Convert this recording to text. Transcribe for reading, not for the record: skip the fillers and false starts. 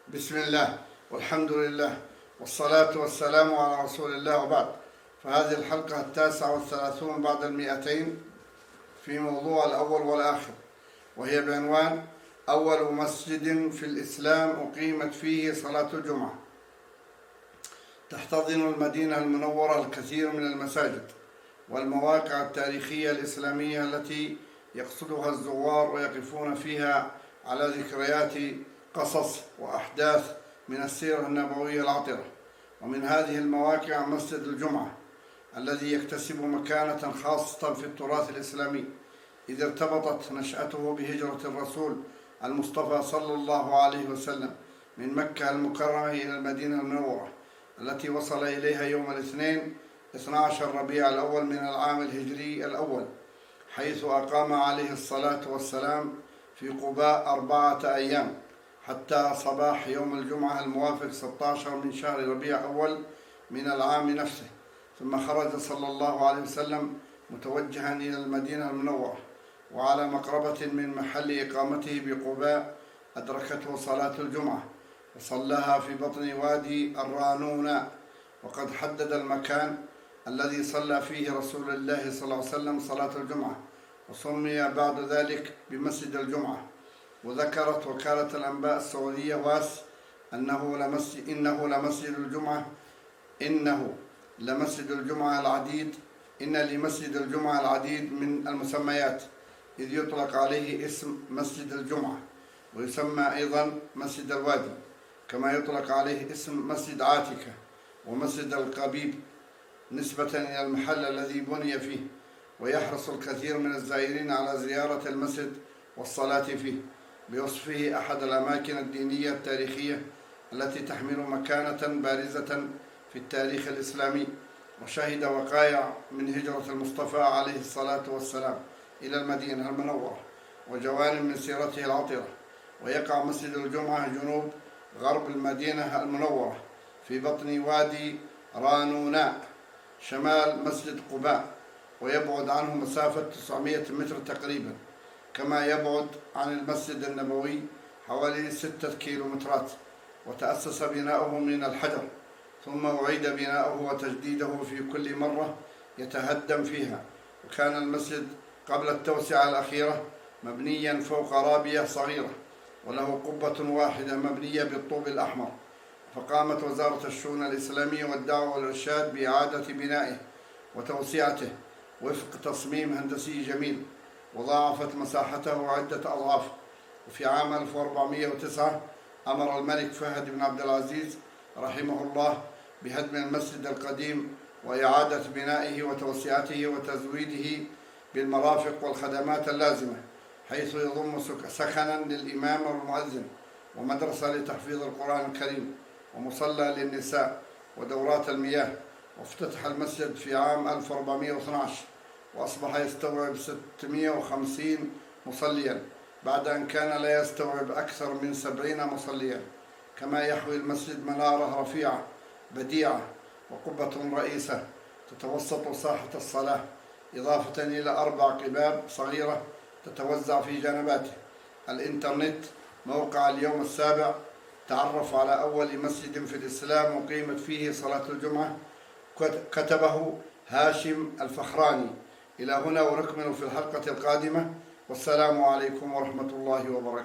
بسم الله والحمد لله والصلاة والسلام على رسول الله، وبعد. فهذه الحلقة 39 بعد 200 في موضوع الأول والآخر، وهي بعنوان أول مسجد في الإسلام أقيمت فيه صلاة الجمعة. تحتضن المدينة المنورة الكثير من المساجد والمواقع التاريخية الإسلامية التي يقصدها الزوار ويقفون فيها على ذكريات قصص وأحداث من السيرة النبوية العطرة. ومن هذه المواقع مسجد الجمعة الذي يكتسب مكانة خاصة في التراث الإسلامي، إذ ارتبطت نشأته بهجرة الرسول المصطفى صلى الله عليه وسلم من مكة المكرمة إلى المدينة المنورة، التي وصل إليها يوم الاثنين 12 ربيع الأول من العام الهجري الأول، حيث أقام عليه الصلاة والسلام في قباء 4 أيام حتى صباح يوم الجمعة الموافق 16 من شهر ربيع أول من العام نفسه، ثم خرج صلى الله عليه وسلم متوجها إلى المدينة المنورة، وعلى مقربة من محل إقامته بقباء أدركته صلاة الجمعة وصلاها في بطن وادي الرانوناء. وقد حدد المكان الذي صلى فيه رسول الله صلى الله عليه وسلم صلاة الجمعة، وسمي بعد ذلك بمسجد الجمعة. وذكرت وكالة الأنباء السعودية واس إنه لمسجد الجمعة العديد إن لمسجد الجمعة العديد من المسميات، إذ يطلق عليه اسم مسجد الجمعة، ويسمى أيضا مسجد الوادي، كما يطلق عليه اسم مسجد عاتكة ومسجد القبيب نسبة إلى المحل الذي بني فيه. ويحرص الكثير من الزائرين على زيارة المسجد والصلاة فيه، بوصفه أحد الأماكن الدينية التاريخية التي تحمل مكانة بارزة في التاريخ الإسلامي، وشهد وقائع من هجرة المصطفى عليه الصلاة والسلام إلى المدينة المنورة وجوانب من سيرته العطرة. ويقع مسجد الجمعة جنوب غرب المدينة المنورة في بطن وادي رانوناء شمال مسجد قباء، ويبعد عنه مسافة 900 متر تقريبا، كما يبعد عن المسجد النبوي حوالي 6 كيلومترات. وتأسس بناؤه من الحجر، ثم أعيد بناؤه وتجديده في كل مرة يتهدم فيها. وكان المسجد قبل التوسعة الأخيرة مبنيا فوق رابية صغيرة، وله قبة واحدة مبنية بالطوب الأحمر. فقامت وزارة الشؤون الإسلامية والدعوة والإرشاد بإعادة بنائه وتوسعته وفق تصميم هندسي جميل، وضاعفت مساحته عدة أضعاف. وفي عام 1409 أمر الملك فهد بن عبد العزيز رحمه الله بهدم المسجد القديم وإعادة بنائه وتوسعته وتزويده بالمرافق والخدمات اللازمة، حيث يضم سكنا للإمام والمؤذن، ومدرسة لتحفيظ القرآن الكريم، ومصلى للنساء، ودورات المياه. وافتتح المسجد في عام 1412، وأصبح يستوعب 650 مصليا بعد أن كان لا يستوعب أكثر من 70 مصليا. كما يحوي المسجد منارة رفيعة بديعة وقبة رئيسة تتوسط ساحة الصلاة، إضافة إلى 4 قباب صغيرة تتوزع في جانباته. الإنترنت موقع اليوم السابع تعرف على أول مسجد في الإسلام أقيمت فيه صلاة الجمعة، كتبه هاشم الفخراني. إلى هنا ونكمل في الحلقة القادمة، والسلام عليكم ورحمة الله وبركاته.